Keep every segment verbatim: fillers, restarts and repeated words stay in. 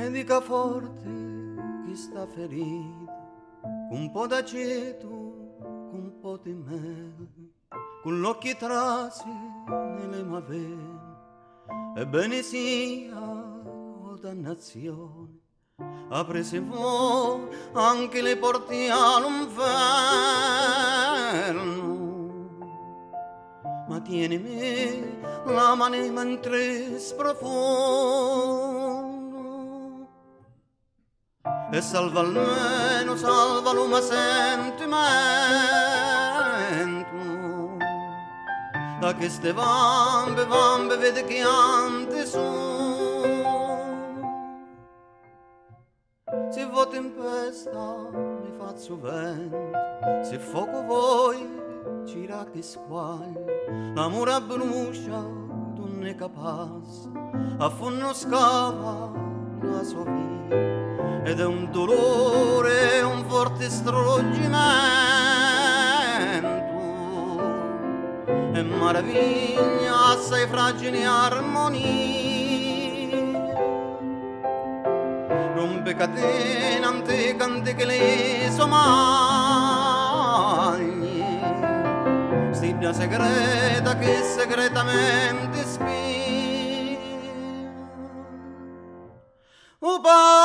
e dica forte chi sta ferito, con un po' d'aceto, con un po' di mele, con l'occhio trasi nelle mavene, ebbene sia, oh dannazione, aprese voi anche le porte all'inferno. Ma tienimi la mano mentre sprofondo e salva almeno, salva l'uomo sentimento. Da queste vampe, vampe vede che ante sono. Se vuoi tempesta mi faccio vento, se fuoco vuoi gira che squaglia, l'amore brucia, tu ne capace, a fondo scava la sua vita, ed è un dolore, un forte struggimento, e meraviglia assai fragili armonie, rompe catena antica antica le somaglie, stilla segreta che segretamente spia. O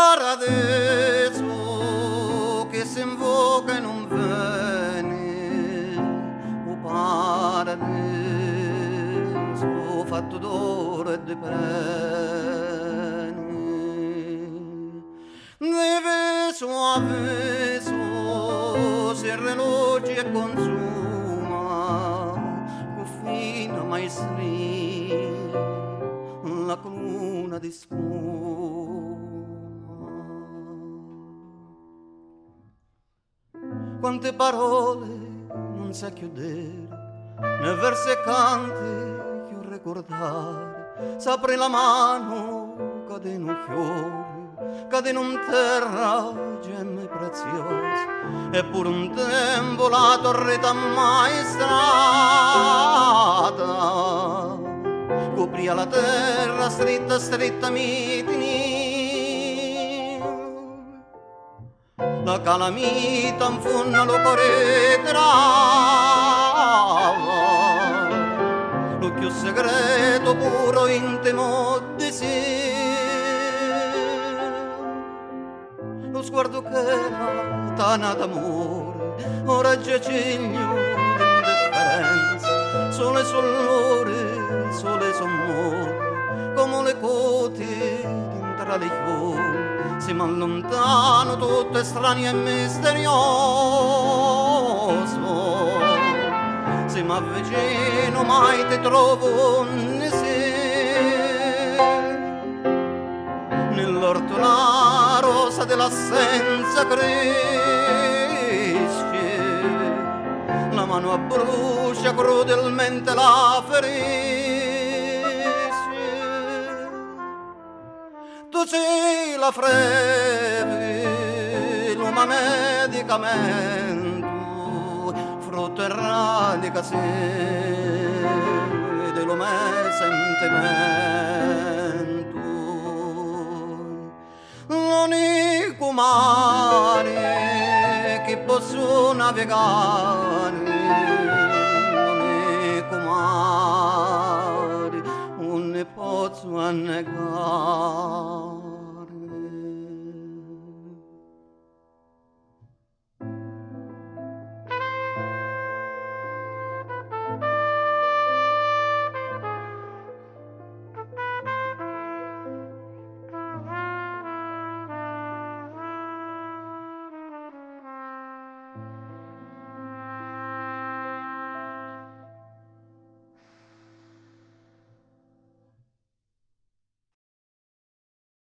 paradiso che si invoca e non viene, o paradiso fatto d'oro e di pene, di viso a viso si relogi e consuma, fino maestria la colonna di spuma. Quante parole non sa chiudere, né versi e canti che ricordare, s'apre la mano, cade in un fiore, cade in un terra gemme preziose, eppure un tempo la torretta maestrata copria la terra stritta stritta mitini. La calamita in fondo lo cuore trava, l'occhio segreto puro intimo di sé, lo sguardo che era tana d'amore, ora giaciglio d'indifferenza, sole soll'ore, sole sommore, come le cote tra le fiori, si m'allontano tutto estraneo e misterioso, se m'avvicino mai ti trovo né sé, nell'ortola rosa dell'assenza cresce, la mano abbrucia crudelmente la ferisce. Tu sei la freve, l'uomo medicamento, frutto e radica sé dell'uomo sentimento. L'unico mare che posso navigare